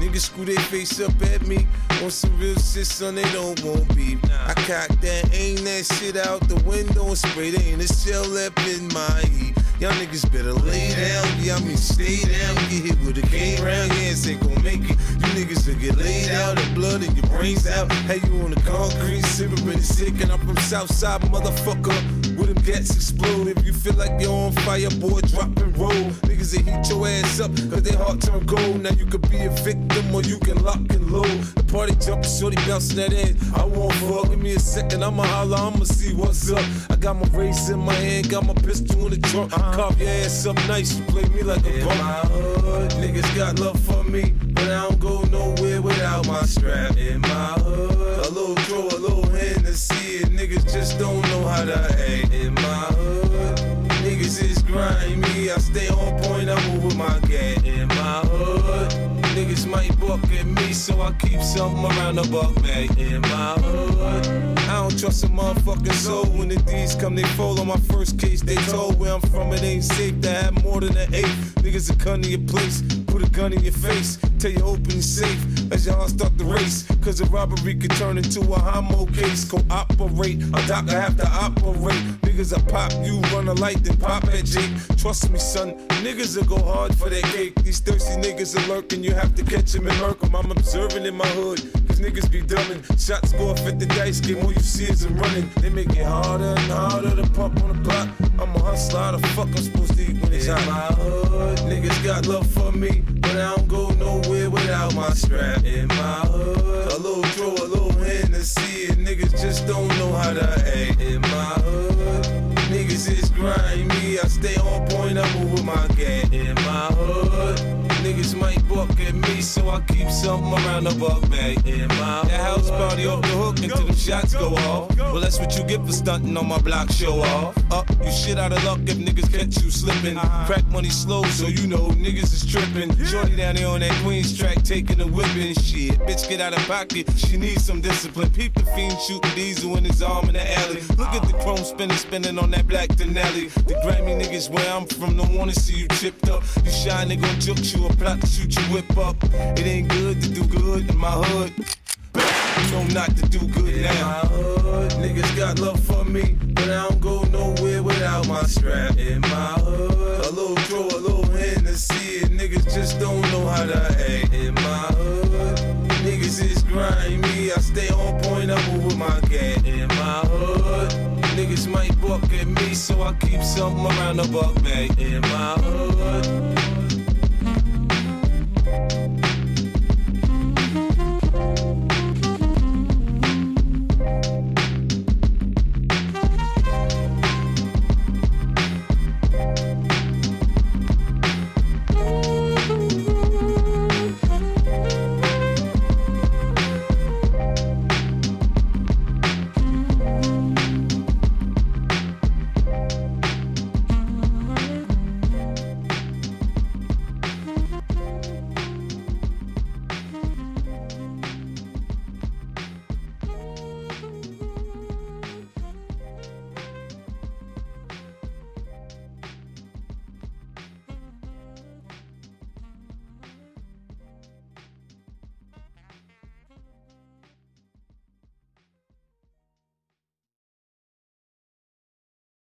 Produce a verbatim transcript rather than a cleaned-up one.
Niggas screw their face up at me. On some real shit, son, they don't want beef. I cock that, aim that shit out the window and spray. There ain't a shell left in my heat. Y'all niggas better lay down, yeah, I mean stay down. Get hit with a cane round, yeah, ain't gon' make it. You niggas will get laid out, the blood in your brains out. Hey, you on the concrete, sippin' sick, and I'm from Southside, motherfucker. With them gats explode. If you feel like you're on fire, boy, drop and roll. Niggas that heat your ass up, cause they heart turn cold. Now you could be a victim or you can lock and load. The party jumping, shorty bouncing that ass. I won't fuck, give me a second, I'ma holler, I'ma see what's up. I got my race in my hand, got my pistol in the trunk. Uh-huh. Carve your ass up nice, you play me like a punk. In my hood, niggas got love for me, but I don't go nowhere without my strap. In my hood, a little throw, a little Hennessy, and niggas just don't know how to act. In my hood, niggas is grimy, I stay on point, I move with my gang. In my hood, niggas might buck at me, so I keep something around the buck bag. In my hood, I don't trust a motherfucking soul. When the D's come, they fold on my first case. They told where I'm from, it ain't safe to have more than an eighth. Niggas will come to your place, put a gun in your face, tell you open your safe as your heart start the race. Cause a robbery could turn into a homo case. Cooperate, a doctor have to operate. Niggas will pop you, run a light, then pop at Jake. Trust me, son, niggas will go hard for that cake. These thirsty niggas are lurking, you have to catch them and murk them. I'm observing in my hood, cause niggas be dumbing. Shots go off at the dice game, all you see is them running. They make it harder and harder to pump on the block. I'm a hustler, how the fuck I'm supposed to eat when it's out my hood? Niggas got love for me, but I don't go nowhere without my strap. In my hood, a little throw, a little Hennessy, and niggas just don't know how to act. In my hood, niggas is grimy, I stay on point, I move with my gang. In my hood, niggas might buck at me, so I keep something around the buck bag. In my that house party off the hook until them shots go off. Well, that's what you get for stunting on my block, show off. Up, you shit out of luck if niggas catch you slipping. Crack money slow, so you know niggas is tripping. Shorty down there on that Queens track, taking the whipping. Shit, bitch get out of pocket, she needs some discipline. Peep the fiend shooting diesel in his arm in the alley. Look at the chrome spinning, spinning on that black Denali. The Grammy niggas where I'm from don't wanna see you chipped up. You shy, they gon' juke you, a plot to shoot you whip up. It ain't good to do good in my hood. You know not to do good in now. In my hood, niggas got love for me, but I don't go nowhere without my strap. In my hood, a little throw, a little Hennessy, and niggas just don't know how to act. In my hood, niggas is grimy, I stay on point, I move with my gang. In my hood, niggas might buck at me, so I keep something around the buck bag. In my hood.